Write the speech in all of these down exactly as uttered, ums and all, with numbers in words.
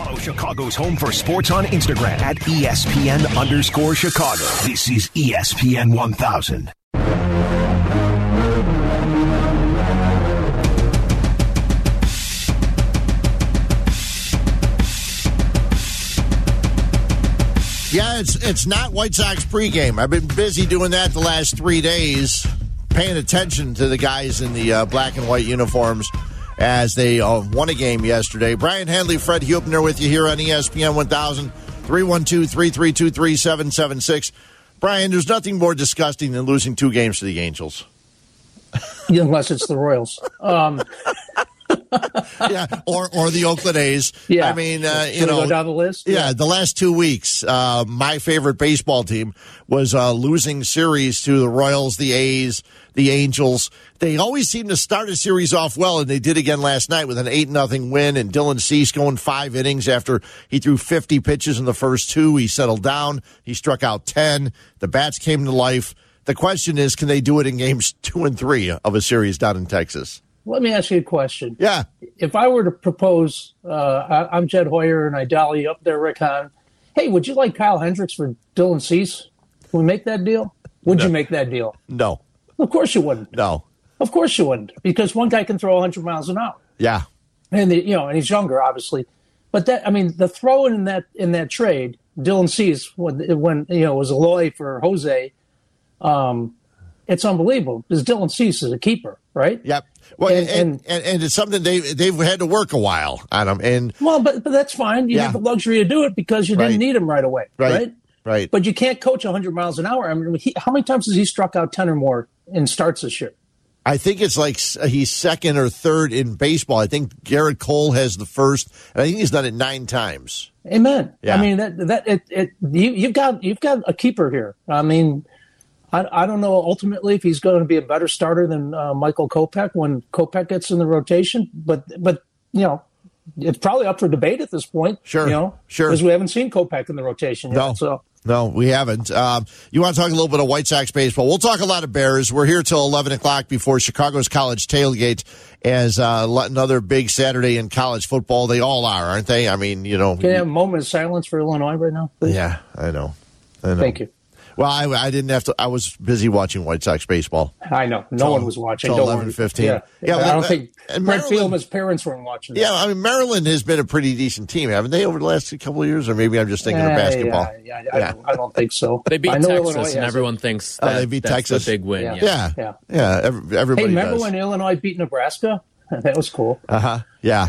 Follow Chicago's Home for Sports on Instagram at E S P N underscore Chicago. This is E S P N one thousand. Yeah, it's it's not White Sox pregame. I've been busy doing that the last three days, paying attention to the guys in the uh, black and white uniforms as they uh, won a game yesterday. Brian Hanley, Fred Hubner with you here on E S P N one thousand, three one two, three three two, three seven seven six. Brian, there's nothing more disgusting than losing two games to the Angels. Unless it's the Royals. Um yeah, or or the Oakland A's. Yeah, I mean, uh, you Should we know, go down the list. Yeah, yeah the last two weeks, uh, my favorite baseball team was uh, losing series to the Royals, the A's, the Angels. They always seem to start a series off well, and they did again last night with an eight nothing win. And Dylan Cease going five innings after he threw fifty pitches in the first two. He settled down. He struck out ten. The bats came to life. The question is, can they do it in games two and three of a series down in Texas? Let me ask you a question. Yeah. If I were to propose, uh, I, I'm Jed Hoyer and I dally up there, Rick Hahn. Hey, would you like Kyle Hendricks for Dylan Cease? Can we make that deal? Would no. you make that deal? No. Of course you wouldn't. No. Of course you wouldn't, because one guy can throw one hundred miles an hour. Yeah. And the, you know, and he's younger, obviously. But that, I mean, the throw in that in that trade, Dylan Cease, when when you know it was Eloy for Jose, um, it's unbelievable because Dylan Cease is a keeper, right? Yep. Well, and and, and, and, and it's something they they've had to work a while on them. And well, but but that's fine. You yeah. have the luxury to do it because you didn't right. need him right away, right? Right. Right. But you can't coach one hundred miles an hour. I mean, he, how many times has he struck out ten or more in starts this year? I think it's like he's second or third in baseball. I think Garrett Cole has the first, and I think he's done it nine times. Amen. Yeah. I mean that that it, it you, you've got you've got a keeper here. I mean, I I don't know ultimately if he's going to be a better starter than uh, Michael Kopech when Kopech gets in the rotation, but but you know. It's probably up for debate at this point. Sure, you know, sure. Because we haven't seen Kopech in the rotation yet. No, so. no, we haven't. Um, you want to talk a little bit of White Sox baseball? We'll talk a lot of Bears. We're here till eleven o'clock before Chicago's college tailgate as uh, another big Saturday in college football. They all are, aren't they? I mean, you know. Can you have a moment of silence for Illinois right now, please? Yeah, I know. I know. Thank you. Well, I, I didn't have to. I was busy watching White Sox baseball. I know. No till, one was watching. Till eleven fifteen. Yeah. yeah I don't uh, think and Brett Maryland, Fielman's parents weren't watching. Yeah, I mean, Maryland has been a pretty decent team, haven't they, over the last couple of years? Or maybe I'm just thinking uh, of basketball. Yeah, yeah, I, yeah. Don't, I don't think so. They beat I know Texas, Illinois and everyone it. thinks that oh, they beat that's Texas. the big win. Yeah. Yeah, yeah, yeah. yeah every, everybody Hey, remember does. when Illinois beat Nebraska? That was cool. Uh huh. Yeah.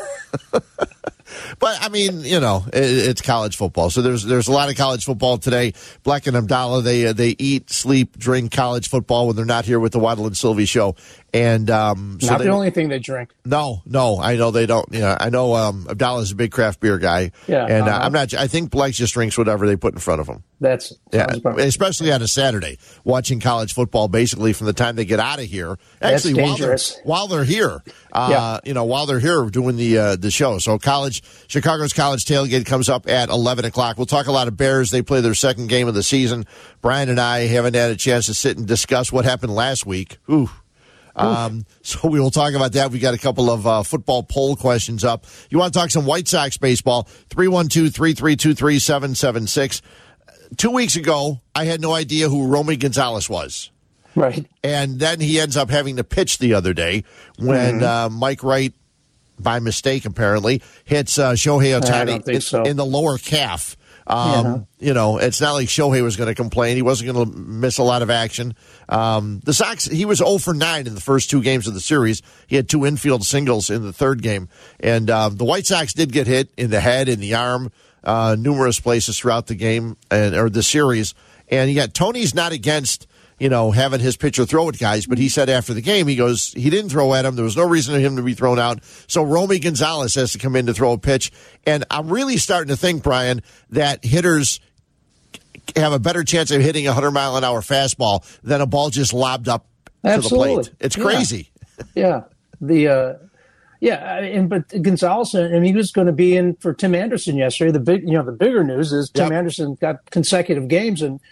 But, I mean, you know, it, it's college football. So there's there's a lot of college football today. Black and Abdallah, they uh, they eat, sleep, drink college football when they're not here with the Waddle and Sylvie show. And um, so Not they, the only thing they drink. No, no, I know they don't. You know, I know um, Abdallah's a big craft beer guy. Yeah. And uh, uh-huh. I'm not, I think Blake just drinks whatever they put in front of him. That's Yeah, about- especially on a Saturday, watching college football basically from the time they get out of here. That's Actually, while they're, dangerous. while they're here, uh, Yeah. you know, while they're here doing the uh, the show. So, college Chicago's college tailgate comes up at eleven o'clock. We'll talk a lot of Bears. They play their second game of the season. Brian and I haven't had a chance to sit and discuss what happened last week. Ooh. Um, so we will talk about that. We got a couple of uh, football poll questions up. You want to talk some White Sox baseball? three one two, three three two, three seven seven six. Two weeks ago, I had no idea who Romy Gonzalez was. right. And then he ends up having to pitch the other day when mm-hmm. uh, Mike Wright, by mistake apparently, hits uh, Shohei Ohtani in, so. in the lower calf. Um, yeah. You know, it's not like Shohei was going to complain. He wasn't going to miss a lot of action. Um, the Sox, he was zero for nine in the first two games of the series. He had two infield singles in the third game. And uh, the White Sox did get hit in the head, in the arm, uh, numerous places throughout the game and or the series. And yet Tony's not against, you know, having his pitcher throw at guys, but he said after the game, he goes, he didn't throw at him. There was no reason for him to be thrown out. So Romy Gonzalez has to come in to throw a pitch. And I'm really starting to think, Brian, that hitters have a better chance of hitting a hundred mile an hour fastball than a ball just lobbed up Absolutely. to the plate. It's crazy. Yeah. yeah. The, uh, yeah, and but Gonzalez, I mean, he was going to be in for Tim Anderson yesterday. The big, you know, the bigger news is Tim yep. Anderson got consecutive games, and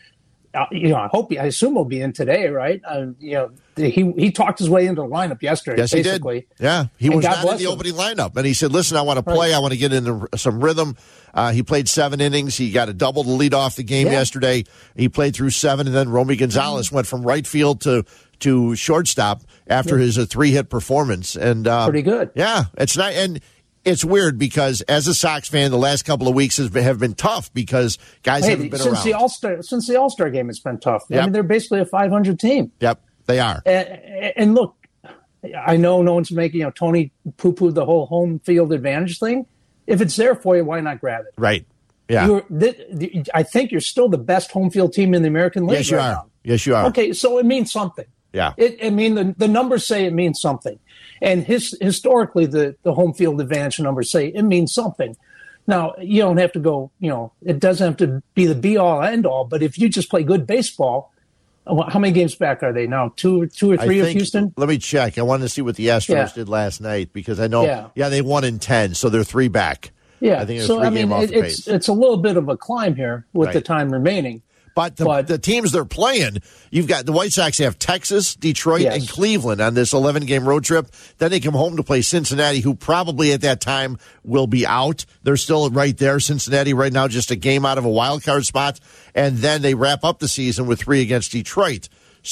uh, you know, I hope, he, I assume he'll be in today, right? Uh, you know, he he talked his way into the lineup yesterday. Yes, basically. he did. Yeah, he and was God not in the him. opening lineup, and he said, "Listen, I want to play. Right. I want to get into some rhythm." Uh, he played seven innings. He got a double to lead off the game yeah. yesterday. He played through seven, and then Romy Gonzalez mm-hmm. went from right field to to shortstop after yeah. his uh, three hit performance. And uh, pretty good. Yeah, it's not and. It's weird because as a Sox fan, the last couple of weeks has been, have been tough because guys hey, haven't been since around. The All-Star, since the All-Star game, it's been tough. Yep. I mean, they're basically a five hundred team. Yep, they are. And, and look, I know no one's making, you know, Tony poo-pooed the whole home field advantage thing. If it's there for you, why not grab it? Right. Yeah. You're, th- I think you're still the best home field team in the American League. Yes, you right are. now. Yes, you are. Okay, so it means something. Yeah. It, I mean, the, the numbers say it means something. And his, historically, the, the home field advantage numbers say it means something. Now, you don't have to go, you know, it doesn't have to be the be-all, end-all, but if you just play good baseball, how many games back are they now? Two, two or three I of think, Houston? Let me check. I wanted to see what the Astros Yeah. did last night because I know, Yeah. yeah, they won in ten, so they're three back. Yeah, I think they're so three I mean, game off it, the it's pace. it's a little bit of a climb here with Right. the time remaining. But the, But- the teams they're playing, you've got the White Sox have Texas, Detroit, Yes. and Cleveland on this eleven-game road trip. Then they come home to play Cincinnati, who probably at that time will be out. They're still right there. Cincinnati right now just a game out of a wild card spot. And then they wrap up the season with three against Detroit.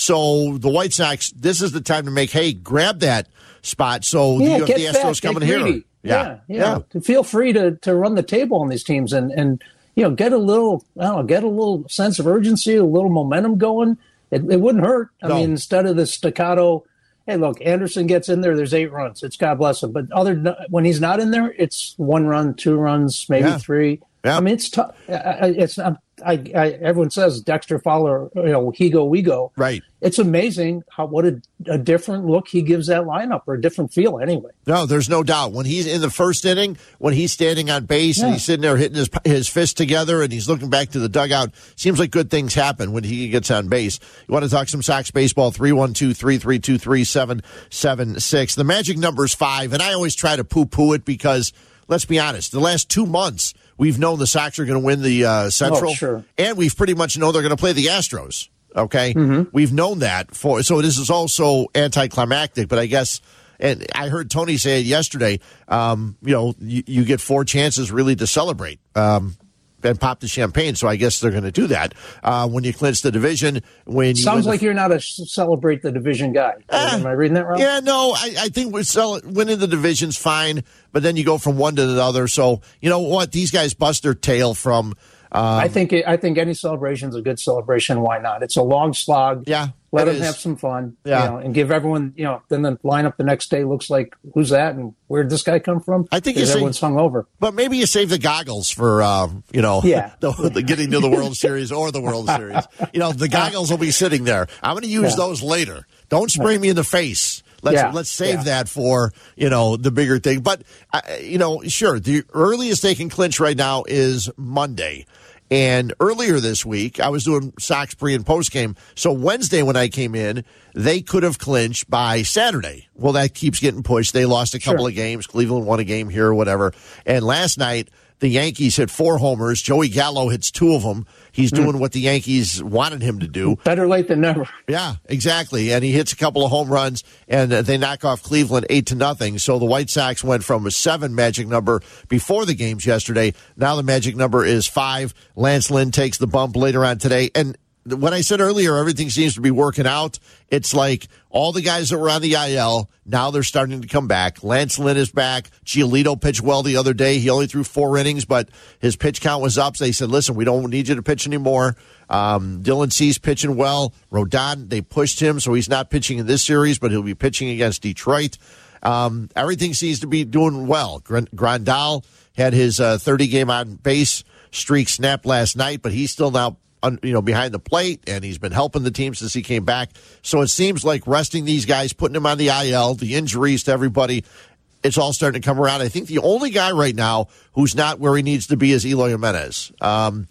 So the White Sox, this is the time to make, hey, grab that spot. So Yeah, you have get the back, Astros get coming here. greedy. Yeah, yeah, yeah. To feel free to, to run the table on these teams and, and you know get a little I don't know get a little sense of urgency, a little momentum going. It, it wouldn't hurt. I No. mean, instead of the staccato, hey, look, Anderson gets in there. There's eight runs. It's God bless him. But other than, when he's not in there, it's one run, two runs, maybe Yeah. three. Yeah. I mean, it's tough. It's not. I, I, everyone says Dexter Fowler, you know, he go, we go. Right. It's amazing how what a, a different look he gives that lineup, or a different feel anyway. No, there's no doubt. When he's in the first inning, when he's standing on base Yeah. and he's sitting there hitting his his fist together and he's looking back to the dugout, seems like good things happen when he gets on base. You want to talk some Sox baseball? three one two, three three two, three seven seven six. The magic number is five, and I always try to poo-poo it because, let's be honest, the last two months, we've known the Sox are going to win the uh, Central, Oh, sure. and we've pretty much know they're going to play the Astros. Okay, Mm-hmm. we've known that for so this is also anticlimactic, but I guess, and I heard Tony say it yesterday. Um, you know, you, you get four chances really to celebrate um, and pop the champagne. So I guess they're going to do that uh, when you clinch the division. When you Sounds win like the, you're not a celebrate the division guy. Ah, Am I reading that wrong? Yeah, no, I, I think we're sell, winning the division's fine, but then you go from one to the other. So you know what? These guys bust their tail from. Um, I think it, I think any celebration is a good celebration. Why not? It's a long slog. Yeah, let it them is. have some fun. Yeah. You know, and give everyone. You know, then the lineup the next day looks like who's that and where did this guy come from? I think you Because say- everyone's hung over. But maybe you save the goggles for, um, you know, Yeah. the, the getting to the World Series or the World Series. You know, the goggles will be sitting there. I'm going to use Yeah. those later. Don't spray me in the face. Let's Yeah. let's save Yeah. that for, you know, the bigger thing. But, uh, you know, sure, the earliest they can clinch right now is Monday. And earlier this week, I was doing Sox pre and post game. So Wednesday when I came in, they could have clinched by Saturday. Well, that keeps getting pushed. They lost a couple Sure. of games. Cleveland won a game here or whatever. And last night, the Yankees hit four homers. Joey Gallo hits two of them. He's Hmm. doing what the Yankees wanted him to do. Better late than never. Yeah, exactly. And he hits a couple of home runs, and uh, they knock off Cleveland eight to nothing. So the White Sox went from a seven magic number before the games yesterday. Now the magic number is five. Lance Lynn takes the bump later on today. And when I said earlier, everything seems to be working out, it's like all the guys that were on the I L, now they're starting to come back. Lance Lynn is back. Giolito pitched well the other day. He only threw four innings, but his pitch count was up. So they said, listen, we don't need you to pitch anymore. Um, Dylan Cease pitching well. Rodon, they pushed him, so he's not pitching in this series, but he'll be pitching against Detroit. Um, everything seems to be doing well. Grandal had his uh, thirty-game on base streak snapped last night, but he's still now you know, behind the plate, and he's been helping the team since he came back. So it seems like resting these guys, putting them on the I L, the injuries to everybody, it's all starting to come around. I think the only guy right now who's not where he needs to be is Eloy Jimenez. Um,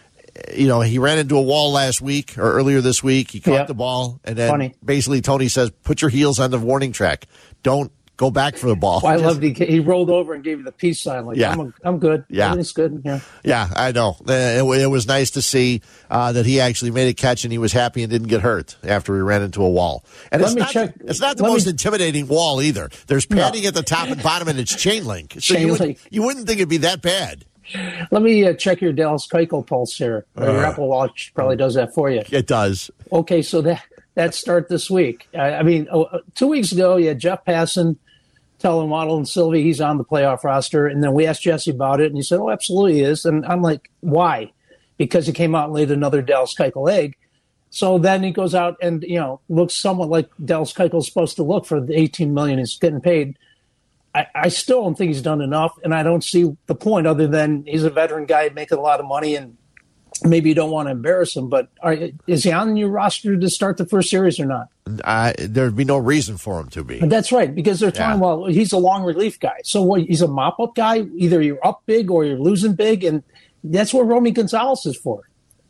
you know, he ran into a wall last week or earlier this week. He caught Yeah. the ball, and then Funny. basically Tony says, put your heels on the warning track. Don't go back for the ball. Well, I loved he, he rolled over and gave you the peace sign. Like, yeah. I'm, a, I'm good. Yeah. Everything's good. Yeah. Yeah, I know. It, it was nice to see uh, that he actually made a catch and he was happy and didn't get hurt after he ran into a wall. And Let it's me not, check. It's not the Let most me, intimidating wall either. There's padding no. at the top and bottom, and it's chain link. So Chain you, would, link. you wouldn't think it'd be that bad. Let me uh, check your Dallas Keuchel pulse here. Uh, your Apple Watch probably does that for you. It does. Okay, so that that start this week. I, I mean, oh, two weeks ago, you had Jeff Passan telling Waddle and Sylvie he's on the playoff roster, and then we asked Jesse about it, and he said, "Oh, absolutely he is." And I'm like, "Why?" Because he came out and laid another Dallas Keuchel egg. So then he goes out and you know looks somewhat like Dallas Keuchel's supposed to look for the eighteen million dollars he's getting paid. I, I still don't think he's done enough, and I don't see the point other than he's a veteran guy making a lot of money, and maybe you don't want to embarrass him. But are, is he on your roster to start the first series or not? I, there'd be no reason for him to be. That's right, because they're talking, yeah. well, he's a long relief guy. So what, he's a mop-up guy. Either you're up big or you're losing big, and that's what Romy Gonzalez is for.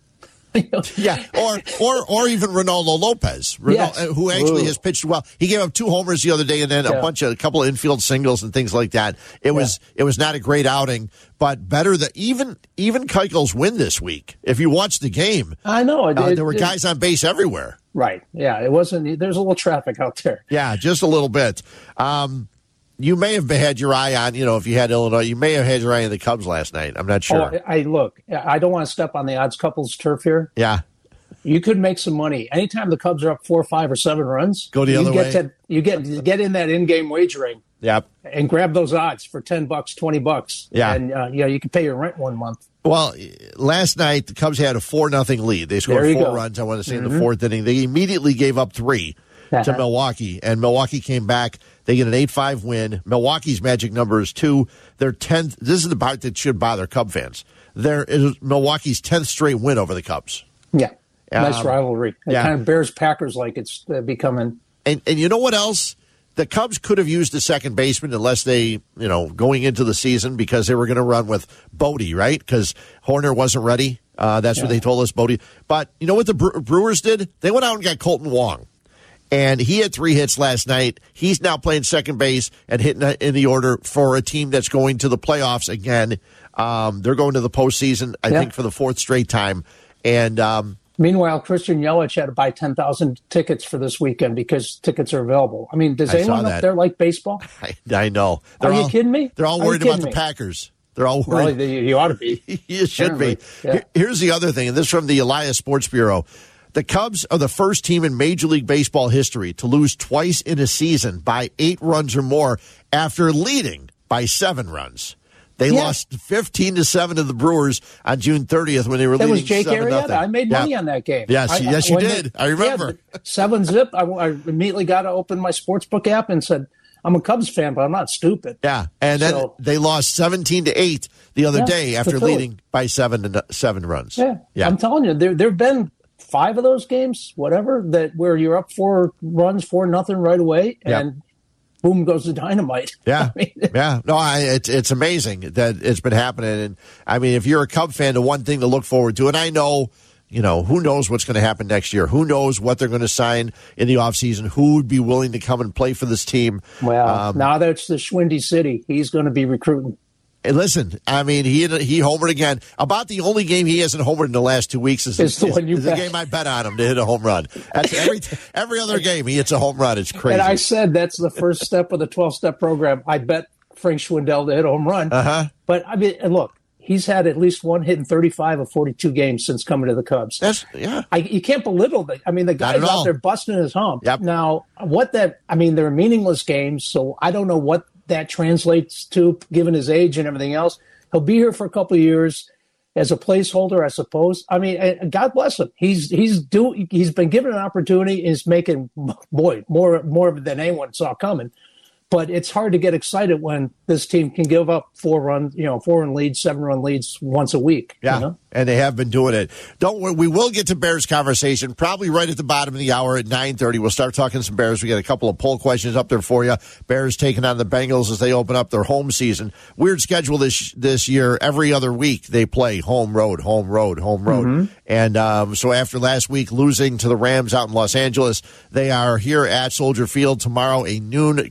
yeah, or or or even Ronaldo Lopez, Ronaldo, yes. who actually Ooh. has pitched well. He gave up two homers the other day, and then yeah. a bunch of a couple of infield singles and things like that. It yeah. was it was not a great outing, but better than even even Keuchel's win this week. If you watch the game, I know it, uh, it, there were it, guys on base everywhere. Right? Yeah, it wasn't. There's a little traffic out there. Yeah, just a little bit. Um, You may have had your eye on, you know, if you had Illinois, you may have had your eye on the Cubs last night. I'm not sure. Oh, I look, I don't want to step on the odds couples turf here. Yeah. You could make some money. Anytime the Cubs are up four, five, or seven runs, go the you other get way. To, you get you get in that in-game wagering. Yep. And grab those odds for ten bucks, twenty bucks. Yeah. And uh, you know, you can pay your rent one month. Well, last night the Cubs had a four nothing lead. They scored four go. runs, I want to say, mm-hmm. in the fourth inning. They immediately gave up three to Milwaukee, and Milwaukee came back. They get an eight five win. Milwaukee's magic number is two. Their tenth. This is the part that should bother Cub fans. There is Milwaukee's tenth straight win over the Cubs. Yeah. Nice um, rivalry. It yeah. kind of Bears Packers like it's uh, becoming. And and you know what else? The Cubs could have used a second baseman unless they, you know, going into the season because they were going to run with Bodie, right? Because Horner wasn't ready. Uh, that's yeah. what they told us, Bodie. But you know what the Bre- Brewers did? They went out and got Colton Wong. And he had three hits last night. He's now playing second base and hitting in the order for a team that's going to the playoffs again. Um, they're going to the postseason, I yeah. think, for the fourth straight time. And um, meanwhile, Christian Yelich had to buy ten thousand tickets for this weekend because tickets are available. I mean, does I anyone up there like baseball? I, I know. They're are all, you kidding me? They're all are worried about the me? Packers. They're all worried. Well, you ought to be. You should Apparently. be. Yeah. Here, here's the other thing, and this is from the Elias Sports Bureau. The Cubs are the first team in Major League Baseball history to lose twice in a season by eight runs or more after leading by seven runs. They yeah. lost fifteen to seven to the Brewers on June thirtieth when they were that leading was Jake seven Arrieta. nothing. I made yeah. money on that game. Yes, I, yes, you did. They, I remember. Yeah, seven zip. I, I immediately got to open my sportsbook app and said, I'm a Cubs fan, but I'm not stupid. Yeah, and then so, they lost seventeen to eight the other yeah, day after leading by seven to seven runs. Yeah, yeah. I'm telling you, there there have been five of those games, whatever, that where you're up four runs, four nothing right away, and yep. boom goes the dynamite. Yeah, I mean, yeah. No, I, it's it's amazing that it's been happening. And I mean, if you're a Cub fan, the one thing to look forward to, and I know, you know, who knows what's going to happen next year? Who knows what they're going to sign in the offseason? Who would be willing to come and play for this team? Well, um, now that it's the Schwindy City, he's going to be recruiting. And listen, I mean, he he homered again. About the only game he hasn't homered in the last two weeks is, it's the, is, one you is the game I bet on him to hit a home run. That's every every other game he hits a home run. It's crazy. And I said that's the first step of the twelve-step program. I bet Frank Schwindel to hit a home run. Uh-huh. But, I mean, and look, he's had at least one hit in thirty-five of forty-two games since coming to the Cubs. That's yeah. I, you can't belittle that. I mean, the guy's out there busting his hump. Yep. Now, what that – I mean, they're meaningless games, so I don't know what that translates to, given his age and everything else. He'll be here for a couple of years as a placeholder, I suppose. I mean, God bless him. He's he's do he's been given an opportunity. He's making boy more more than anyone saw coming. But it's hard to get excited when this team can give up four run, you know, four run leads, seven run leads once a week. Yeah, you know? And they have been doing it. Don't worry, we will get to Bears conversation probably right at the bottom of the hour at nine thirty. We'll start talking some Bears. We got a couple of poll questions up there for you. Bears taking on the Bengals as they open up their home season. Weird schedule this this year. Every other week they play home road, home road, home road. Mm-hmm. And um, so after last week losing to the Rams out in Los Angeles, they are here at Soldier Field tomorrow, a noon kickoff.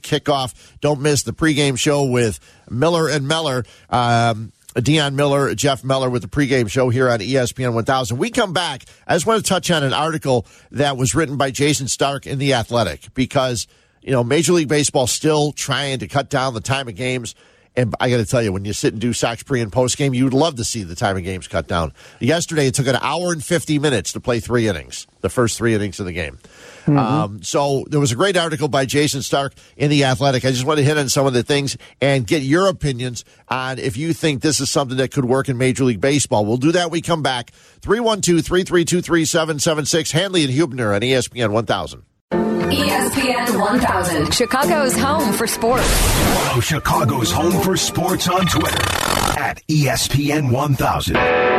off. Don't miss the pregame show with Miller and Meller. Um, Deion Miller, Jeff Meller with the pregame show here on E S P N one thousand. We come back. I just want to touch on an article that was written by Jason Stark in The Athletic because, you know, Major League Baseball still trying to cut down the time of games. And I got to tell you, when you sit and do Sox pre and post game, you'd love to see the time of games cut down. Yesterday, it took an hour and fifty minutes to play three innings, the first three innings of the game. Mm-hmm. Um, so there was a great article by Jason Stark in The Athletic. I just want to hit on some of the things and get your opinions on if you think this is something that could work in Major League Baseball. We'll do that when we come back. three one two, three three two, three seven seven six. Hanley and Hubner on E S P N one thousand. E S P N one thousand, Chicago's home for sports. Follow Chicago's home for sports on Twitter at E S P N one thousand.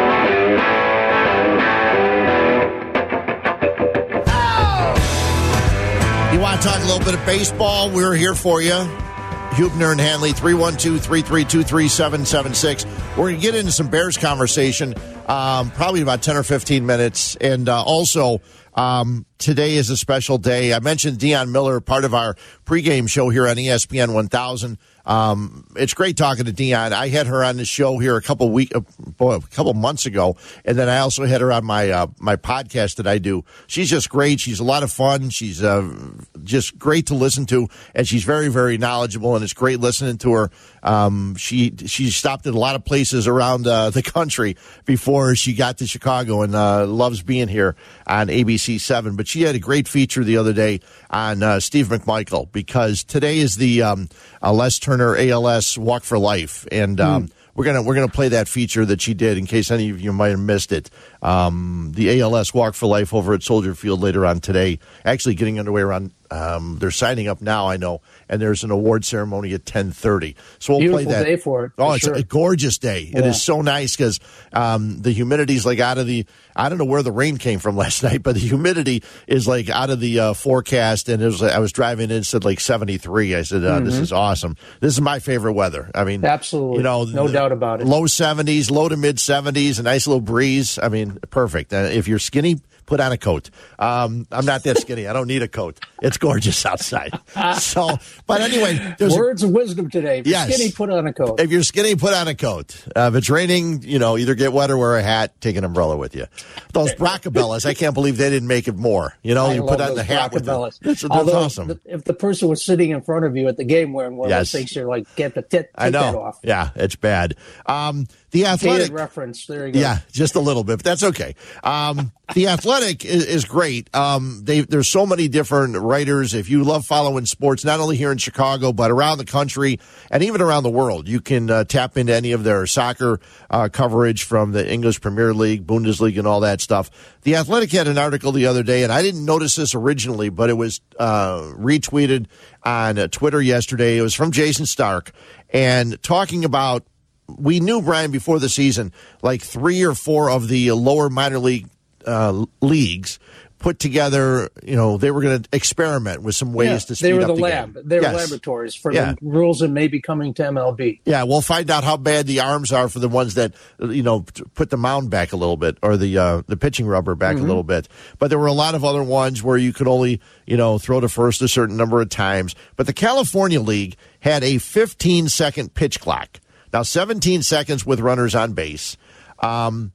You want to talk a little bit of baseball? We're here for you. Hubner and Hanley, three one two, three three two, three seven seven six. We're going to get into some Bears conversation, um, probably about ten or fifteen minutes. And uh, also, um, today is a special day. I mentioned Deion Miller, part of our pregame show here on E S P N one thousand. Um, it's great talking to Deion. I had her on the show here a couple week, uh, boy, a couple months ago, and then I also had her on my uh, my podcast that I do. She's just great. She's a lot of fun. She's uh, just great to listen to, and she's very, very knowledgeable. And it's great listening to her. Um, she she stopped at a lot of places around uh, the country before she got to Chicago, and uh, loves being here on A B C seven. But she had a great feature the other day on uh, Steve McMichael because today is the um, uh, Les Turner A L S Walk for Life, and um, mm. we're gonna we're gonna play that feature that she did in case any of you might have missed it. Um, the A L S Walk for Life over at Soldier Field later on today, actually getting underway around. Um, they're signing up now, I know, and there's an award ceremony at ten thirty. So we'll Beautiful play that. Day for it. Oh, for it's sure. a gorgeous day. Yeah. It is so nice because um, the humidity's like out of the. I don't know where the rain came from last night, but the humidity is like out of the uh, forecast. And it was. I was driving in, it said like seventy-three. I said, uh, mm-hmm. "This is awesome. This is my favorite weather." I mean, absolutely, you know, no doubt about it. Low seventies, low to mid seventies, a nice little breeze. I mean, perfect. Uh, if you're skinny, put on a coat. Um, I'm not that skinny. I don't need a coat. It's gorgeous outside. So, but anyway, there's words of wisdom today. If you're yes. skinny, put on a coat. If you're skinny, put on a coat. Uh, if it's raining, you know, either get wet or wear a hat. Take an umbrella with you. Those Bracabellas, I can't believe they didn't make it more. You know, I you put on the hat with them. That's, that's Although, awesome. The, if the person was sitting in front of you at the game wearing one yes. of those things, you're like, get the tit, I know. that off. Yeah, it's bad. Um, the Athletic Dated reference. There you go. Yeah, just a little bit, but that's okay. Um, the Athletic is, is great. Um, they, there's so many different writers. If you love following sports, not only here in Chicago, but around the country and even around the world, you can uh, tap into any of their soccer uh, coverage from the English Premier League, Bundesliga, and all that stuff. The Athletic had an article the other day, and I didn't notice this originally, but it was uh, retweeted on uh, Twitter yesterday. It was from Jason Stark, and talking about, we knew, Brian, before the season, like three or four of the lower minor league uh, leagues put together, you know, they were going to experiment with some ways yeah, to speed they were up the, the lab. game. They were yes. laboratories for yeah. the rules that may be coming to M L B. Yeah, we'll find out how bad the arms are for the ones that, you know, put the mound back a little bit or the uh, the pitching rubber back mm-hmm. a little bit. But there were a lot of other ones where you could only, you know, throw to first a certain number of times. But the California League had a fifteen-second pitch clock. Now, seventeen seconds with runners on base. Um,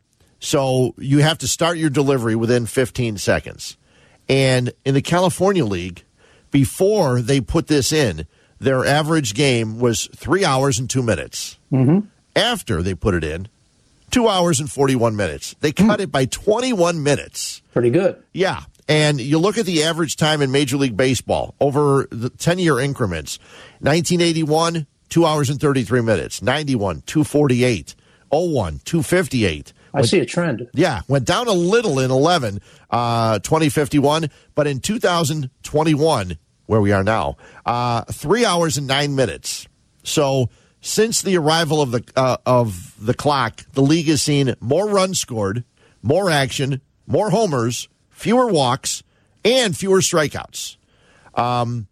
so you have to start your delivery within fifteen seconds. And in the California League, before they put this in, their average game was three hours and two minutes. Mm-hmm. After they put it in, two hours and forty-one minutes. They cut mm. it by twenty-one minutes. Pretty good. Yeah. And you look at the average time in Major League Baseball over the ten-year increments. nineteen eighty-one, two hours and thirty-three minutes. ninety-one, two forty-eight. oh one, two fifty-eight. I went, see a trend. Yeah, went down a little in eleven, uh, twenty fifty-one, but in two thousand twenty-one, where we are now, uh, three hours and nine minutes. So since the arrival of the uh, of the clock, the league has seen more runs scored, more action, more homers, fewer walks, and fewer strikeouts. Um,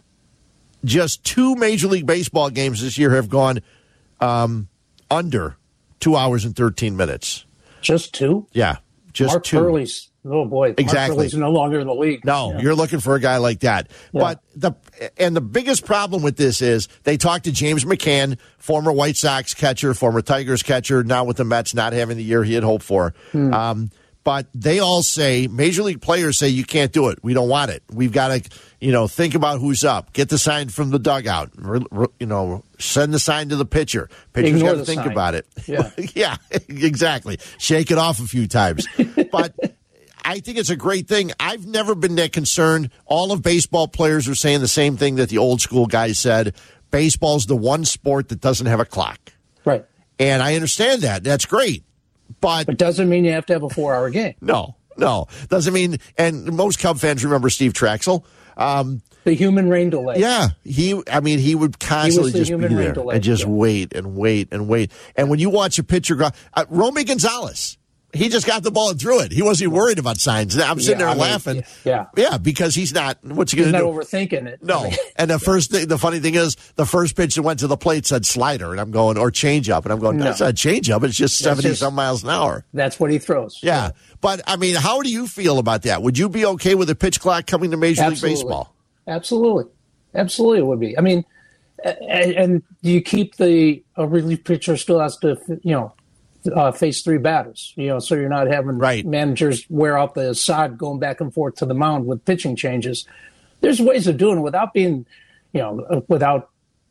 just two Major League Baseball games this year have gone um, under two hours and thirteen minutes. Just two? Yeah, just Mark two. Burley's oh boy, exactly. He's no longer in the league. No, yeah. You're looking for a guy like that. Yeah. But the and the biggest problem with this is they talked to James McCann, former White Sox catcher, former Tigers catcher, now with the Mets, not having the year he had hoped for. Hmm. Um, but they all say, major league players say, you can't do it. We don't want it. We've got to, you know, think about who's up. Get the sign from the dugout. Re, re, you know, send the sign to the pitcher. Pitcher's got to think sign. about it. Yeah. Yeah, exactly. Shake it off a few times. But I think it's a great thing. I've never been that concerned. All of baseball players are saying the same thing that the old school guys said. Baseball's the one sport that doesn't have a clock. Right. And I understand that. That's great. But it doesn't mean you have to have a four-hour game. No, no. Doesn't mean, and most Cub fans remember Steve Traxel. Um, the human rain delay. Yeah. He, I mean, he would constantly he just be there delay. and just yeah. wait and wait and wait. And when you watch a pitcher go, uh, Romy Gonzalez, he just got the ball and threw it. He wasn't even worried about signs. I'm sitting yeah, there I mean, laughing. Yeah. Yeah, because he's not, what's he going to do? He's not overthinking it. No. And the first thing, the funny thing is, the first pitch that went to the plate said slider, and I'm going, or change up. And I'm going, no. That's not a change up. It's just seventy just, some miles an hour. That's what he throws. Yeah. yeah. But, I mean, how do you feel about that? Would you be okay with a pitch clock coming to Major Absolutely. League Baseball? Absolutely. Absolutely it would be. I mean, and, and you keep the a relief pitcher still has to, you know, Uh, face three batters, you know, so you're not having right. managers wear out the sod going back and forth to the mound with pitching changes. There's ways of doing it without being, you know, without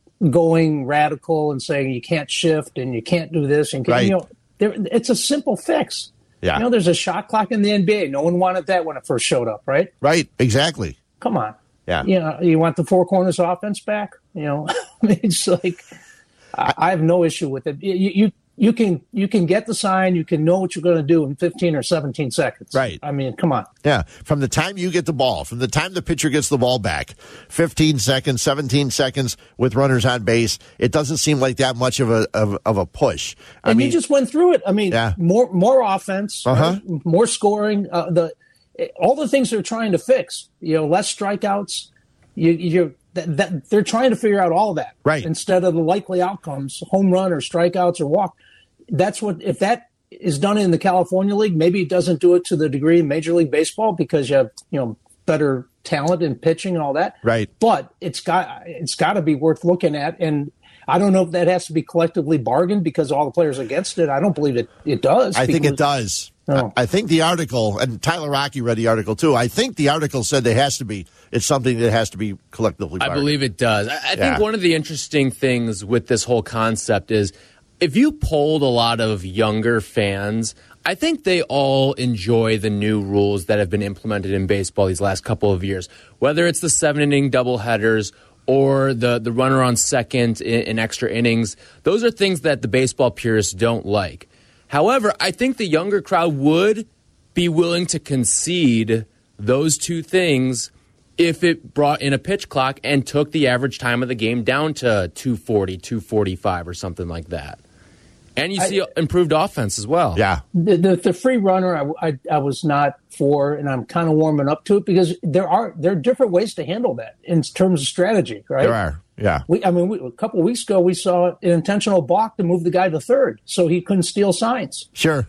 going radical and saying you can't shift and you can't do this and right. you know, there, it's a simple fix. Yeah. You know, there's a shot clock in the N B A. No one wanted that when it first showed up, right? Right. Exactly. Come on. Yeah. You know, you want the four corners offense back? You know, I mean, it's like I, I have no issue with it. You. you You can you can get the sign. You can know what you're going to do in fifteen or seventeen seconds. Right. I mean, come on. Yeah. From the time you get the ball, from the time the pitcher gets the ball back, fifteen seconds, seventeen seconds with runners on base, it doesn't seem like that much of a of, of a push. I and mean, you just went through it. I mean, yeah. more more offense, uh-huh. right? More scoring. Uh, the all the things they're trying to fix. You know, less strikeouts. You you. That, that they're trying to figure out all of that, right? Instead of the likely outcomes, home run or strikeouts or walk. That's what if that is done in the California League, maybe it doesn't do it to the degree in Major League Baseball because you have you know better talent in pitching and all that, right? But it's got it's got to be worth looking at, and I don't know if that has to be collectively bargained because all the players against it. I don't believe it. It does. I because, think it does. Oh. I think the article, and Tyler Rocky read the article too. I think the article said there has to be. It's something that has to be collectively bargained. I believe it does. I, I yeah. think one of the interesting things with this whole concept is if you polled a lot of younger fans, I think they all enjoy the new rules that have been implemented in baseball these last couple of years, whether it's the seven-inning doubleheaders or the, the runner on second in, in extra innings. Those are things that the baseball purists don't like. However, I think the younger crowd would be willing to concede those two things if it brought in a pitch clock and took the average time of the game down to two forty, two forty-five or something like that. And you see I, improved offense as well. Yeah. The, the, the free runner, I, I, I was not for, and I'm kind of warming up to it because there are there are different ways to handle that in terms of strategy, right? There are, yeah. We, I mean, we, a couple of weeks ago, we saw an intentional balk to move the guy to third so he couldn't steal signs. Sure.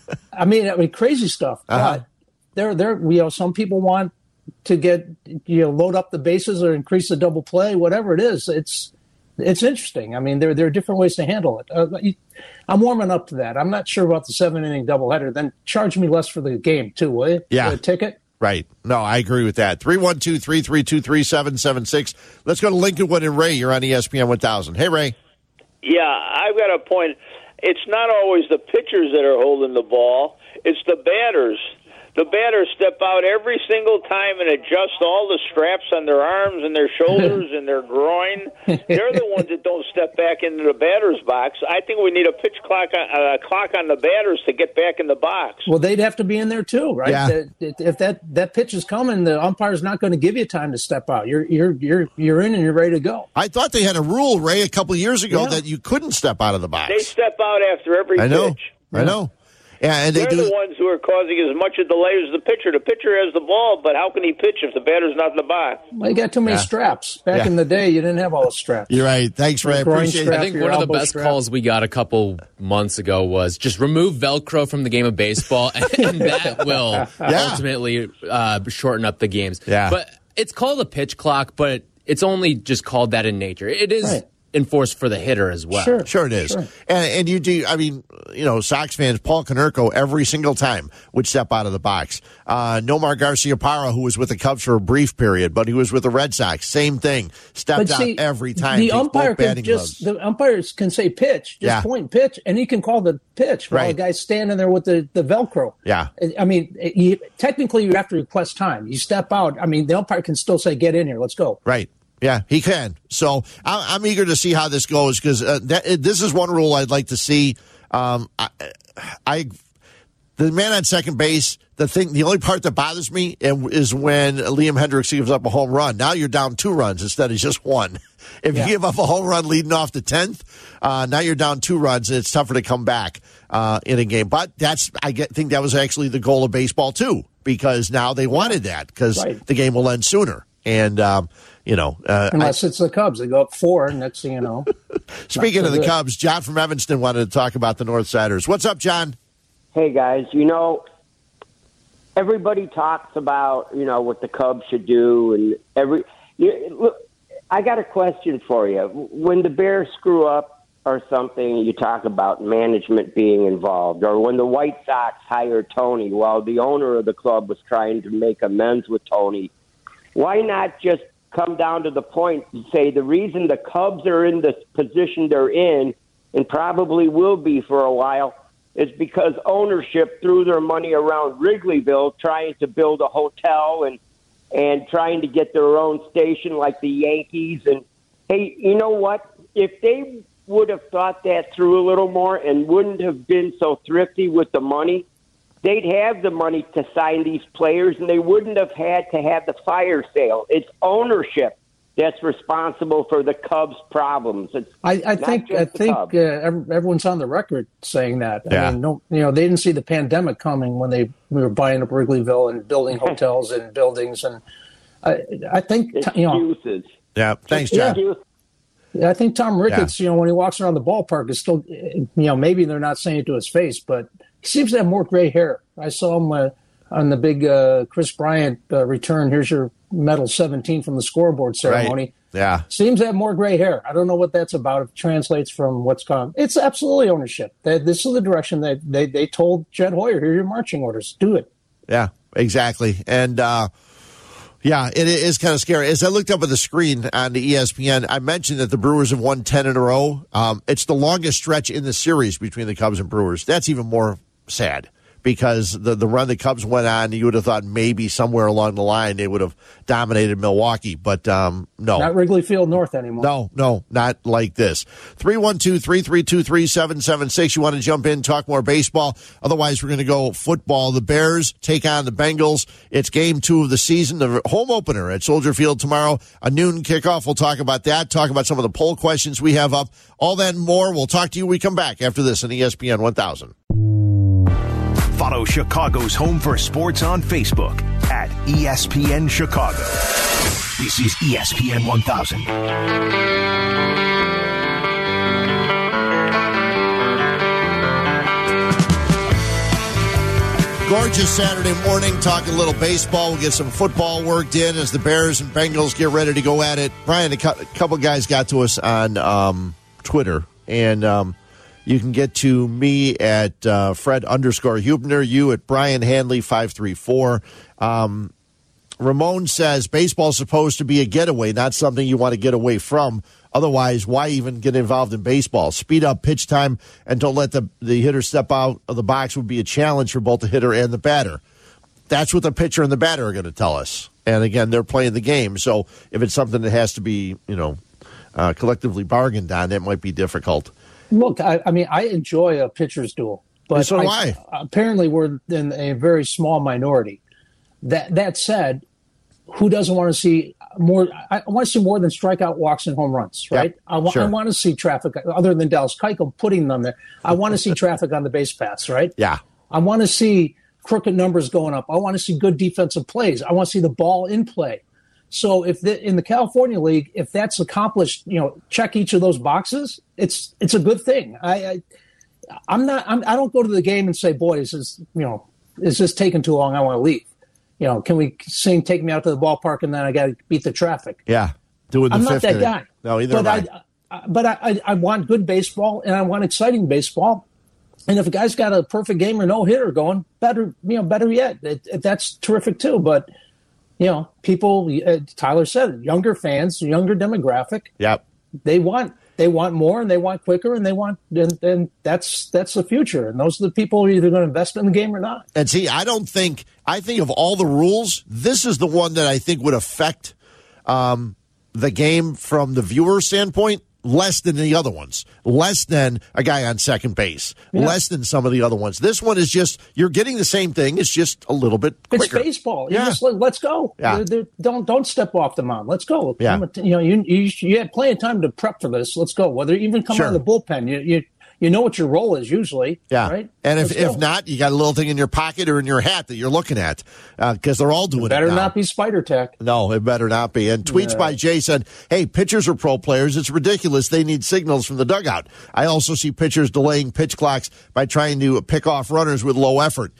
I mean, I mean, crazy stuff. Uh-huh. But there, there, you know, some people want to get, you know, load up the bases or increase the double play, whatever it is. It's it's interesting. I mean, there there are different ways to handle it. Uh, I'm warming up to that. I'm not sure about the seven inning doubleheader. Then charge me less for the game too, will you? Yeah, for the ticket. Right. No, I agree with that. three one two, three three two, three seven seven six. Let's go to Lincolnwood and Ray. You're on E S P N one thousand. Hey, Ray. Yeah, I've got a point. It's not always the pitchers that are holding the ball. It's the batters. The batters step out every single time and adjust all the straps on their arms and their shoulders and their groin. They're the ones that don't step back into the batter's box. I think we need a pitch clock, a clock on the batters to get back in the box. Well, they'd have to be in there too, right? Yeah. If that, that pitch is coming, the umpire's not going to give you time to step out. You're you're you're you're in and you're ready to go. I thought they had a rule, Ray, a couple of years ago yeah. that you couldn't step out of the box. They step out after every I know. pitch. I know. Yeah, and they They're do. the ones who are causing as much a delay as the pitcher. The pitcher has the ball, but how can he pitch if the batter's not in the box? Well, you got too many Yeah. straps. Back Yeah. in the day, you didn't have all the straps. You're right. Thanks, Ray. I Groin appreciate strap. it. I think your one of the elbow best strap. calls we got a couple months ago was just remove Velcro from the game of baseball, and that will Yeah. ultimately uh, shorten up the games. Yeah. But it's called a pitch clock, but it's only just called that in nature. It is Right. enforced for the hitter as well. Sure. Sure it is. Sure. And, and you do, I mean, you know, Sox fans, Paul Konerko, every single time would step out of the box. Uh, Nomar Garciaparra, who was with the Cubs for a brief period, but he was with the Red Sox, same thing. Stepped But see, out every time. The takes umpire both can batting just gloves. the umpires can say pitch, just Yeah. point pitch, and he can call the pitch while Right. the guy's standing there with the, the Velcro. Yeah. I mean, you, technically you have to request time. You step out. I mean, the umpire can still say, "Get in here, let's go." Right. Yeah, he can. So I- I'm eager to see how this goes because uh, that- this is one rule I'd like to see. Um, I, I, the man on second base. The thing, the only part that bothers me is when Liam Hendricks gives up a home run. Now you're down two runs instead of just one. If Yeah. you give up a home run leading off the tenth, uh, now you're down two runs, and it's tougher to come back uh, in a game. But that's, I get, think that was actually the goal of baseball too, because now they wanted that because Right. the game will end sooner. And um, you know, uh, Unless it's the Cubs, they go up four. Next thing you know, speaking so of the good. Cubs, John from Evanston wanted to talk about the Northsiders. What's up, John? Hey, guys, you know, everybody talks about, you know, what the Cubs should do. And every you, look, I got a question for you. When the Bears screw up or something, you talk about management being involved. Or when the White Sox hired Tony while the owner of the club was trying to make amends with Tony, why not just come down to the point and say the reason the Cubs are in the position they're in and probably will be for a while is because ownership threw their money around Wrigleyville trying to build a hotel and and trying to get their own station like the Yankees. And, hey, you know what? If they would have thought that through a little more and wouldn't have been so thrifty with the money, they'd have the money to sign these players, and they wouldn't have had to have the fire sale. It's ownership that's responsible for the Cubs' problems. It's I, I not think just I the think Cubs. uh, ev- everyone's on the record saying that. Yeah. I mean, no, you know, they didn't see the pandemic coming when they we were buying up Wrigleyville and building hotels and buildings, and I, I think you know. Excuses. Yeah, thanks, John. Excuses. I think Tom Ricketts, you know, when he walks around the ballpark, is still, you know, maybe they're not saying it to his face, but he seems to have more gray hair. I saw him uh, on the big uh, Chris Bryant uh, return. Here's your medal seventeen from the scoreboard ceremony. Right. Yeah. Seems to have more gray hair. I don't know what that's about. It translates from what's gone. It's absolutely ownership. They, this is the direction that they, they told Jed Hoyer, here's your marching orders. Do it. Yeah, exactly. And, uh, yeah, it is kind of scary. As I looked up at the screen on the E S P N, I mentioned that the Brewers have won ten in a row. Um, it's the longest stretch in the series between the Cubs and Brewers. That's even more sad because the, the run the Cubs went on, you would have thought maybe somewhere along the line they would have dominated Milwaukee. But um, no. Not Wrigley Field North anymore. No, no, not like this. three one two, three three two, three seven seven six. You want to jump in, talk more baseball. Otherwise, we're going to go football. The Bears take on the Bengals. It's game two of the season, the home opener at Soldier Field tomorrow, a noon kickoff. We'll talk about that, talk about some of the poll questions we have up. All that and more. We'll talk to you when we come back after this on E S P N one thousand. Follow Chicago's Home for Sports on Facebook at E S P N Chicago. This is E S P N one thousand. Gorgeous Saturday morning, talk a little baseball. We'll get some football worked in as the Bears and Bengals get ready to go at it. Brian, a couple guys got to us on um, Twitter, and um, you can get to me at uh, Fred underscore Hubner, you at Brian Hanley five three four. Um, Ramon says baseball's supposed to be a getaway, not something you want to get away from. Otherwise, why even get involved in baseball? Speed up pitch time and don't let the, the hitter step out of the box would be a challenge for both the hitter and the batter. That's what the pitcher and the batter are going to tell us. And again, they're playing the game. So if it's something that has to be, you know, uh, collectively bargained on, that might be difficult. Look, I, I mean, I enjoy a pitcher's duel, but so do I, I. apparently we're in a very small minority. That that said, who doesn't want to see more? I want to see more than strikeout walks and home runs, right? Yep, I, wa- sure. I want to see traffic, other than Dallas Keuchel putting them there. I want to see traffic on the base paths, right? Yeah. I want to see crooked numbers going up. I want to see good defensive plays. I want to see the ball in play. So if the, in the California League, if that's accomplished, you know, check each of those boxes, it's it's a good thing. I, I I'm not. I'm, I don't go to the game and say, "Boy, is this you know is this taking too long? I want to leave." You know, can we sing "Take Me Out to the Ballpark" and then I got to beat the traffic? Yeah, doing the I'm fifth not that inning. guy. No, either but am I. I, I. But I, I want good baseball and I want exciting baseball. And if a guy's got a perfect game or no hitter going, better you know better yet. It, it, that's terrific too. But you know, people. Uh, Tyler said it, younger fans, younger demographic. Yep. They want. They want more and they want quicker and they want and, and that's that's the future. And those are the people who are either going to invest in the game or not. And see, I don't think I think of all the rules, this is the one that I think would affect um, the game from the viewer standpoint less than the other ones, less than a guy on second base, yeah. less than some of the other ones. This one is just you're getting the same thing. It's just a little bit quicker. It's baseball. Yeah. You just, let's go. Yeah. They're, they're, don't don't step off the mound. Let's go. Yeah. You know, you, you you had plenty of time to prep for this. Let's go. Whether you even come Sure. out of the bullpen, you you you know what your role is usually. Yeah. Right. And if, Let's if go. not, you got a little thing in your pocket or in your hat that you're looking at because uh, they're all doing it better now. not be spider tech. No, it better not be. And tweets Yeah. by Jay said, hey, pitchers are pro players. It's ridiculous. They need signals from the dugout. I also see pitchers delaying pitch clocks by trying to pick off runners with low effort.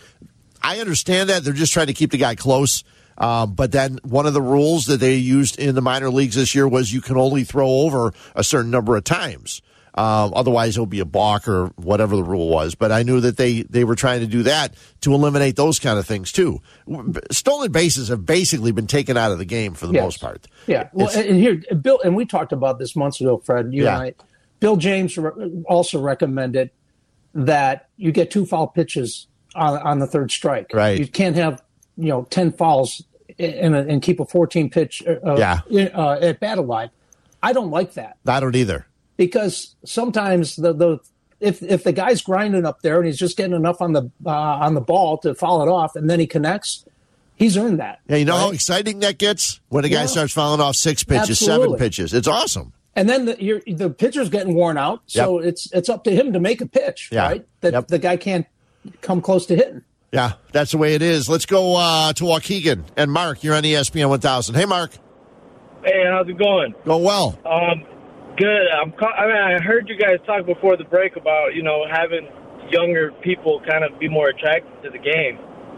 I understand that. They're just trying to keep the guy close. Um, but then one of the rules that they used in the minor leagues this year was you can only throw over a certain number of times. Um, otherwise, it'll be a balk or whatever the rule was. But I knew that they, they were trying to do that to eliminate those kind of things, too. Stolen bases have basically been taken out of the game for the Yes. most part. Yeah. Well, It's- and here, Bill, and we talked about this months ago, Fred. You Yeah. and I. Bill James re- also recommended that you get two foul pitches on, on the third strike. Right. You can't have you know ten fouls and, and keep a fourteen pitch uh, Yeah. uh, at bat alive. I don't like that. I don't either. Because sometimes the, the if if the guy's grinding up there and he's just getting enough on the uh, on the ball to foul it off and then he connects, he's earned that. Yeah, you know right? how exciting that gets when a guy Yeah. starts fouling off six pitches, Absolutely. seven pitches. It's awesome. And then the you're, the pitcher's getting worn out, so Yep. it's it's up to him to make a pitch, Yeah. right? That Yep. the guy can't come close to hitting. Yeah, that's the way it is. Let's go uh, to Waukegan. And Mark, you're on E S P N one thousand. Hey, Mark. Hey, how's it going? Going well. Um, good. I'm. Ca- I mean, I heard you guys talk before the break about you know having younger people kind of be more attracted to the game,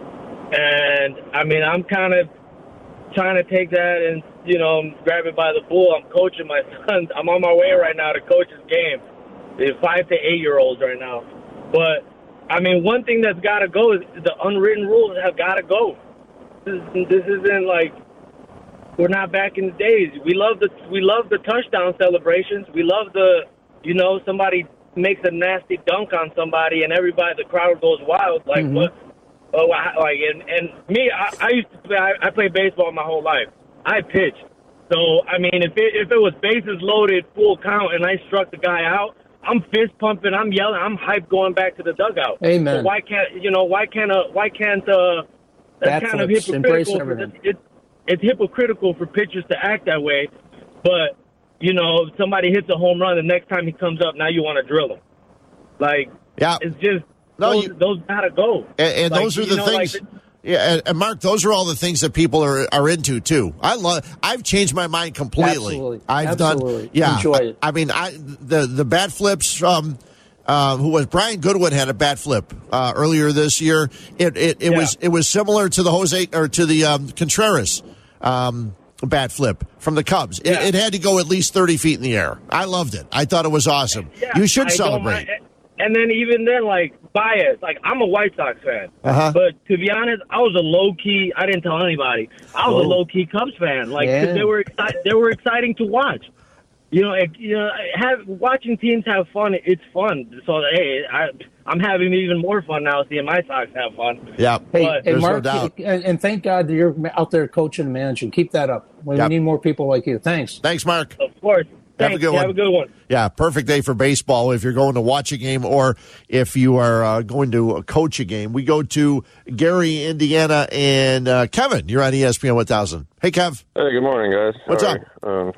and I mean, I'm kind of trying to take that and you know grab it by the bull. I'm coaching my sons. I'm on my way right now to coach his game. They're five to eight year olds right now, but I mean, one thing that's got to go is the unwritten rules have got to go. This, is, this isn't like. We're not back in the days. We love the we love the touchdown celebrations. We love the, you know, somebody makes a nasty dunk on somebody and everybody, the crowd goes wild. Like Mm-hmm. what? Oh, I, like and, and me, I, I used to play. I, I played baseball my whole life. I pitched. So I mean, if it, if it was bases loaded, full count, and I struck the guy out, I'm fist pumping, I'm yelling, I'm hyped going back to the dugout. Amen. So why can't you know? Why can't uh, why can't uh? That's Bat kind of flips, embrace hypocritical. For, everything. it, it's hypocritical for pitchers to act that way, but you know, if somebody hits a home run, the next time he comes up, now you want to drill him. Like, Yeah. it's just No, those, you- those gotta go. And, and Like, those are you the know, like, things. Yeah, and, and Mark, those are all the things that people are are into too. I love. I've changed my mind completely. Absolutely. I've Absolutely. done. Yeah, Enjoy it. I, I mean, I the the bat flips. Um, uh, who was Brian Goodwin had a bat flip uh, earlier this year. It it, it Yeah. was it was similar to the Jose or to the um, Contreras um, bat flip from the Cubs. It, Yeah. it had to go at least thirty feet in the air. I loved it. I thought it was awesome. Yeah, you should I don't celebrate. mind- And then even then, like, bias. Like, I'm a White Sox fan. Uh-huh. But to be honest, I was a low-key, I didn't tell anybody, I was Oh. a low-key Cubs fan. Like, 'cause Yeah. they were exci- they were exciting to watch. You know, it, you know, have watching teams have fun. It's fun. So hey, I, I'm having even more fun now seeing my Sox have fun. Yeah, Hey, But- and There's no Mark, doubt. and, and thank God that you're out there coaching and managing. Keep that up. We Yep. need more people like you. Thanks. Thanks, Mark. Of course. Have a Thanks. good Have one. a good one. Yeah, perfect day for baseball if you're going to watch a game or if you are uh, going to coach a game. We go to Gary, Indiana, and uh, Kevin. You're on E S P N one thousand. Hey, Kev. Hey, good morning, guys. What's Sorry. Um,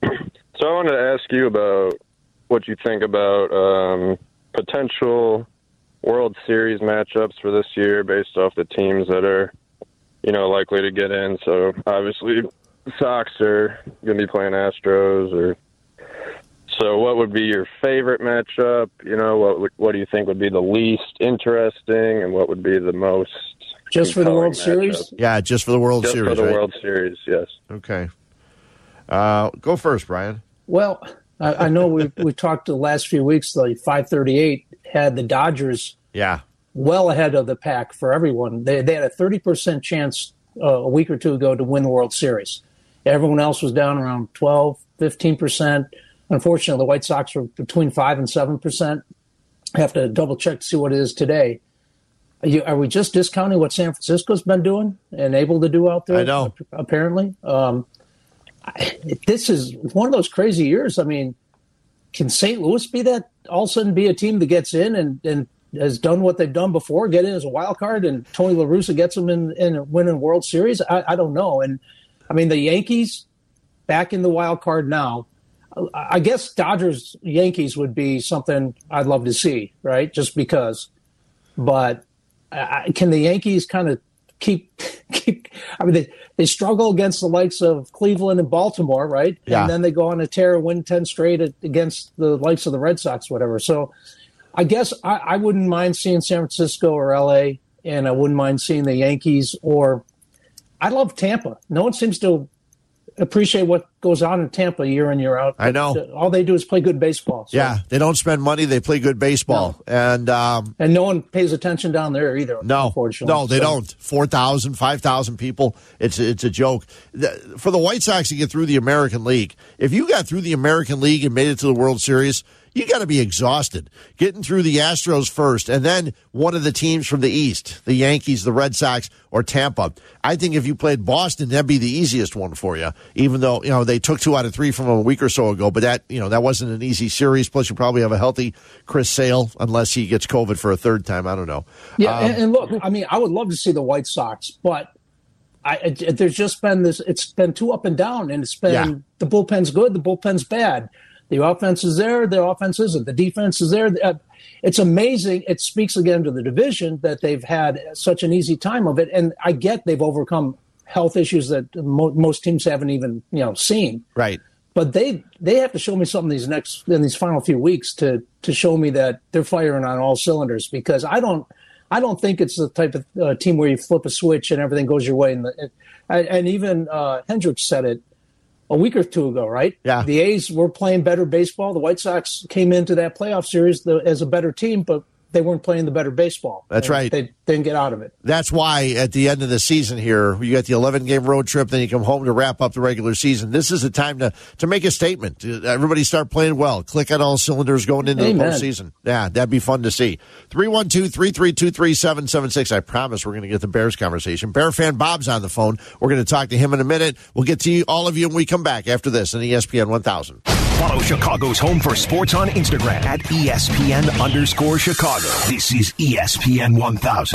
so I wanted to ask you about what you think about um, potential World Series matchups for this year based off the teams that are, you know, likely to get in. So obviously, Sox are going to be playing Astros. Or so, what would be your favorite matchup? You know, what what do you think would be the least interesting, and what would be the most just for the World matchup? Series? Yeah, just for the World just Series. for the right? World Series, yes. Okay. Uh, go first, Brian. Well, I, I know we we talked the last few weeks. The five thirty-eight had the Dodgers. Yeah. Well ahead of the pack for everyone. They they had a thirty percent chance uh, a week or two ago to win the World Series. Everyone else was down around twelve, fifteen percent. Unfortunately, the White Sox were between five and seven percent. I have to double check to see what it is today. Are, you, are we just discounting what San Francisco's been doing and able to do out there? I know. Apparently. Um, I, this is one of those crazy years. I mean, can Saint Louis be that all of a sudden be a team that gets in and, and has done what they've done before, get in as a wild card, and Tony La Russa gets them in, in winning World Series? I, I don't know. And I mean, the Yankees back in the wild card now. I guess Dodgers Yankees would be something I'd love to see, right? Just because. But I, can the Yankees kind of keep keep? I mean, they, they struggle against the likes of Cleveland and Baltimore, right? Yeah. And then they go on a tear and win ten straight against the likes of the Red Sox, whatever. So I guess I, I wouldn't mind seeing San Francisco or L A, and I wouldn't mind seeing the Yankees. Or I love Tampa. No one seems to appreciate what goes on in Tampa year in, year out. I know. All they do is play good baseball. So. Yeah, they don't spend money. They play good baseball. No. And um, and no one pays attention down there either, no, unfortunately. No, they so. don't. four thousand, five thousand people. It's, it's a joke. For the White Sox to get through the American League, if you got through the American League and made it to the World Series, you got to be exhausted. Getting through the Astros first, and then one of the teams from the East, the Yankees, the Red Sox, or Tampa. I think if you played Boston, that'd be the easiest one for you, even though, you know, they took two out of three from a week or so ago, but that, you know, that wasn't an easy series. Plus, you probably have a healthy Chris Sale, unless he gets COVID for a third time. I don't know. Yeah, um, and, and look, I mean, I would love to see the White Sox, but I, it, there's just been this, it's been too up and down, and it's been, Yeah. the bullpen's good, the bullpen's bad. The offense is there, the offense isn't. The defense is there. It's amazing. It speaks again to the division that they've had such an easy time of it. And I get they've overcome health issues that mo- most teams haven't even, you know, seen. Right. But they they have to show me something these next in these final few weeks to to show me that they're firing on all cylinders, because I don't I don't think it's the type of uh, team where you flip a switch and everything goes your way. And, the, and, and even uh, Hendricks said it a week or two ago, right? Yeah. The A's were playing better baseball. The White Sox came into that playoff series as a better team, but they weren't playing the better baseball. That's and right. They didn't get out of it. That's why at the end of the season here, you got the eleven-game road trip, then you come home to wrap up the regular season. This is a time to, to make a statement. Everybody start playing well. Click on all cylinders going into Amen. the postseason. Yeah, that'd be fun to see. three one two, three three two, three seven seven six. I promise we're going to get the Bears conversation. Bear fan Bob's on the phone. We're going to talk to him in a minute. We'll get to you, all of you when we come back after this on E S P N one thousand. Follow Chicago's home for sports on Instagram at E S P N underscore Chicago. This is E S P N one thousand.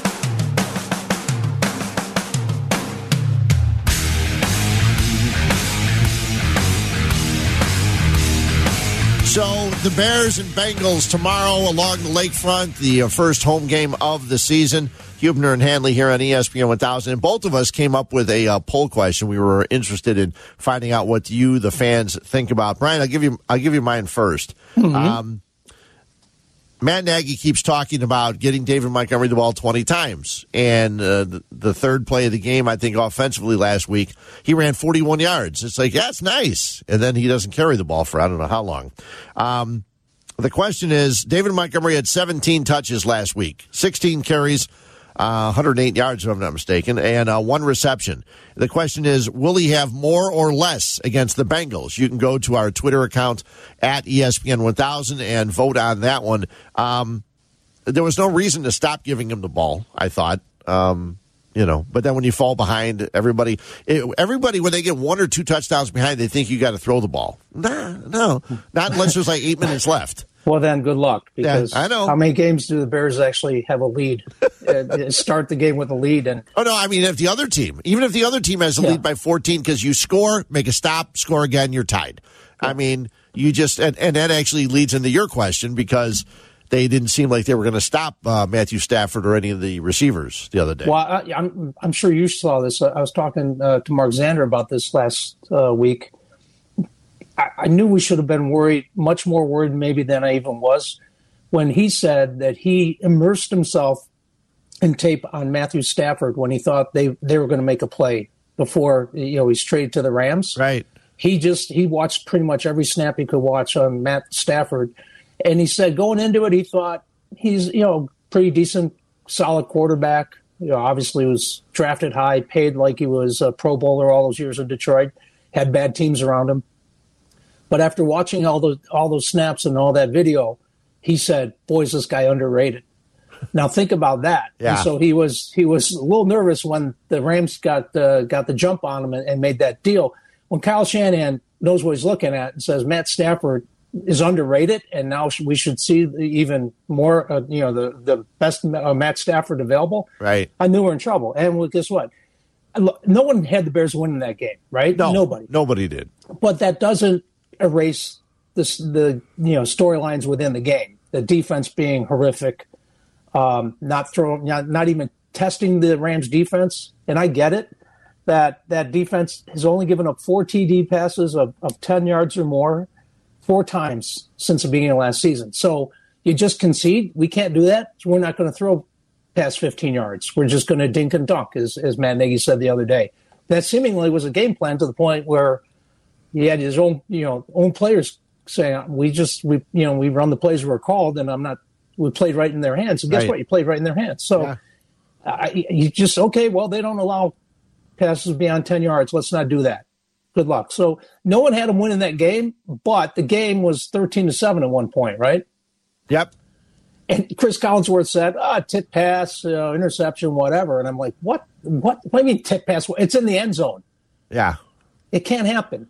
So the Bears and Bengals tomorrow along the lakefront, the uh, first home game of the season. Hubner and Hanley here on E S P N one thousand. And both of us came up with a uh, poll question. We were interested in finding out what you, the fans, think about. Brian, I'll give you I'll give you mine first. Mm-hmm. Um, Matt Nagy keeps talking about getting David Montgomery the ball twenty times. And uh, the, the third play of the game, I think offensively last week, he ran forty-one yards. It's like, yeah, it's nice. And then he doesn't carry the ball for I don't know how long. Um, the question is, David Montgomery had seventeen touches last week, sixteen carries, Uh, one hundred eight yards, if I'm not mistaken, and uh, one reception. The question is, will he have more or less against the Bengals? You can go to our Twitter account at E S P N one thousand and vote on that one. Um, there was no reason to stop giving him the ball, I thought. Um, you know, but then when you fall behind, everybody, it, everybody, when they get one or two touchdowns behind, they think you got to throw the ball. Nah, no, not unless there's like eight minutes left. Well, then, good luck, because yeah, I know. How many games do the Bears actually have a lead? uh, start the game with a lead, and oh no, I mean if the other team, even if the other team has a yeah. lead by fourteen, because you score, make a stop, score again, you're tied. Yeah. I mean, you just and, and that actually leads into your question, because they didn't seem like they were going to stop uh, Matthew Stafford or any of the receivers the other day. Well, I, I'm I'm sure you saw this. I was talking uh, to Mark Zander about this last uh, week. I, I knew we should have been worried, much more worried maybe than I even was, when he said that he immersed himself in tape on Matthew Stafford when he thought they, they were going to make a play before, you know, he's traded to the Rams. Right. He just he watched pretty much every snap he could watch on Matt Stafford. And he said going into it, he thought he's, you know, pretty decent, solid quarterback. You know, obviously was drafted high, paid like he was a Pro Bowler all those years in Detroit, had bad teams around him. But after watching all those, all those snaps and all that video, he said, boy, is this guy underrated. Now think about that. Yeah. And so he was he was a little nervous when the Rams got uh, got the jump on him and, and made that deal. When Kyle Shanahan knows what he's looking at and says Matt Stafford is underrated, and now we should see even more, uh, you know, the the best uh, Matt Stafford available. Right. I knew we were in trouble. And well, guess what? No one had the Bears winning that game, right? No, nobody. Nobody did. But that doesn't erase this, the you know storylines within the game. The defense being horrific, um, not throwing, not, not even testing the Rams defense. And I get it. That that defense has only given up four T D passes of, of ten yards or more four times since the beginning of last season. So you just concede. We can't do that. So we're not going to throw past fifteen yards. We're just going to dink and dunk, as, as Matt Nagy said the other day. That seemingly was a game plan to the point where he had his own, you know, own players saying, we just, we, you know, we run the plays we're called, and I'm not, we played right in their hands. And guess right. what? You played right in their hands. So yeah. uh, you just, okay, well, they don't allow passes beyond ten yards. Let's not do that. Good luck. So no one had him winning that game, but the game was thirteen to seven at one point, right? Yep. And Chris Collinsworth said, ah, tip pass, uh, interception, whatever. And I'm like, what? What? What do you mean tip pass? It's in the end zone. Yeah. It can't happen.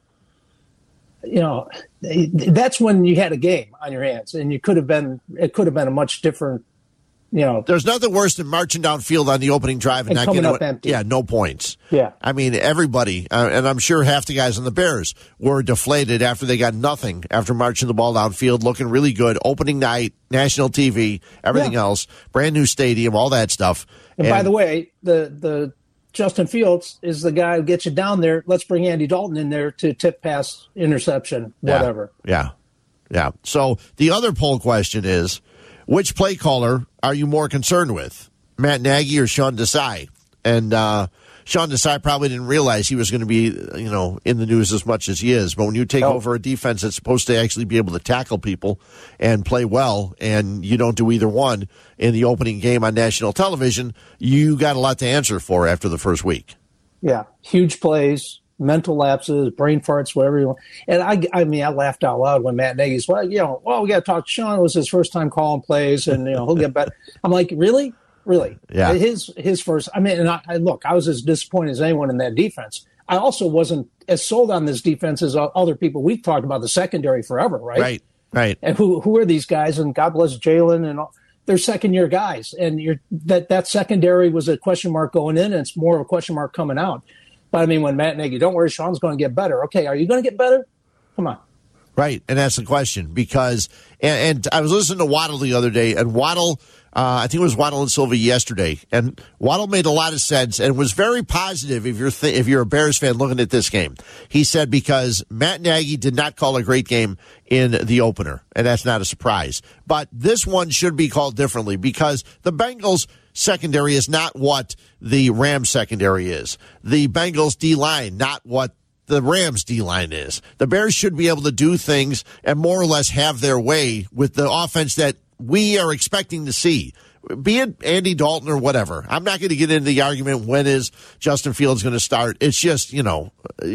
You know, that's when you had a game on your hands, and you could have been, it could have been a much different, you know. There's nothing worse than marching downfield on the opening drive and, and not coming getting up empty. Yeah, no points. Yeah. I mean, everybody, uh, and I'm sure half the guys on the Bears were deflated after they got nothing after marching the ball downfield, looking really good. Opening night, national T V, everything yeah. else, brand new stadium, all that stuff. And, and by the way, the the Justin Fields is the guy who gets you down there. Let's bring Andy Dalton in there to tip pass, interception, whatever. Yeah, yeah. yeah. So the other poll question is, which play caller are you more concerned with, Matt Nagy or Sean Desai? And uh, Sean Desai probably didn't realize he was going to be, you know, in the news as much as he is. But when you take nope. over a defense that's supposed to actually be able to tackle people and play well, and you don't do either one in the opening game on national television, you got a lot to answer for after the first week. Yeah, huge plays, mental lapses, brain farts, whatever you want. And I, I mean, I laughed out loud when Matt Nagy's, well, you know, well, we got to talk to Sean. It was his first time calling plays, and, you know, he'll get better. I'm like, really? Really? Yeah. His his first, I mean, and I, I look, I was as disappointed as anyone in that defense. I also wasn't as sold on this defense as other people. We've talked about the secondary forever, right? Right, right. And who who are these guys? And God bless Jalen and all. They're second-year guys. And you're that, that secondary was a question mark going in, and it's more of a question mark coming out. But, I mean, when Matt Nagy, don't worry, Sean's going to get better. Okay, are you going to get better? Come on. Right, and that's the question. Because, and, and I was listening to Waddle the other day, and Waddle, uh, I think it was Waddle and Silva yesterday, and Waddle made a lot of sense and was very positive if you're th- if you're a Bears fan looking at this game. He said because Matt Nagy did not call a great game in the opener, and that's not a surprise. But this one should be called differently because the Bengals secondary is not what the Rams secondary is. The Bengals D-line, not what the Rams D-line is. The Bears should be able to do things and more or less have their way with the offense that we are expecting to see. Be it Andy Dalton or whatever. I'm not going to get into the argument when is Justin Fields going to start. It's just, you know,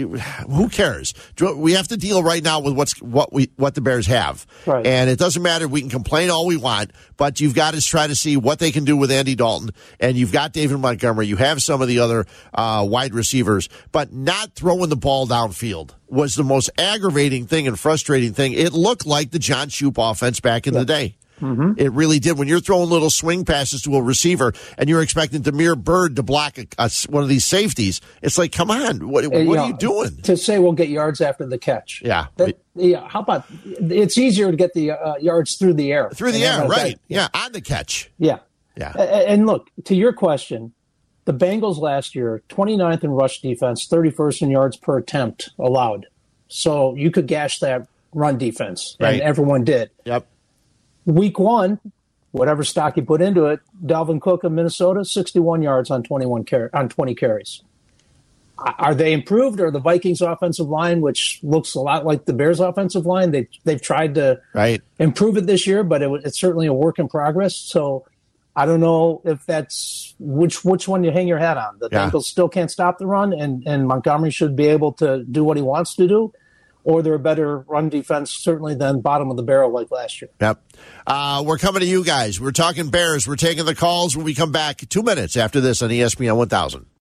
who cares? We have to deal right now with what's what we what the Bears have. Right. And it doesn't matter. We can complain all we want, but you've got to try to see what they can do with Andy Dalton. And you've got David Montgomery. You have some of the other uh, wide receivers, but not throwing the ball downfield was the most aggravating thing and frustrating thing. It looked like the John Shoop offense back in yeah. the day. Mm-hmm. It really did. When you're throwing little swing passes to a receiver and you're expecting Damiere Byrd to block a, a, one of these safeties, it's like, come on, what, what you are know, you doing? To say we'll get yards after the catch. Yeah. That, yeah. How about it's easier to get the uh, yards through the air. Through the air, right. Yeah. yeah, on the catch. Yeah. Yeah. And look, to your question, the Bengals last year, twenty-ninth in rush defense, thirty-first in yards per attempt allowed. So you could gash that run defense, and right. everyone did. Yep. Week one, whatever stock you put into it, Dalvin Cook of Minnesota, sixty-one yards on twenty-one car- on twenty carries. Are they improved, or the Vikings offensive line, which looks a lot like the Bears offensive line? They, they've tried to right. improve it this year, but it, it's certainly a work in progress. So I don't know if that's which which one you hang your hat on. The yeah. Bengals still can't stop the run, and, and Montgomery should be able to do what he wants to do, or they're a better run defense, certainly, than bottom of the barrel like last year. Yep. Uh, we're coming to you guys. We're talking Bears. We're taking the calls when we come back two minutes after this on E S P N one thousand.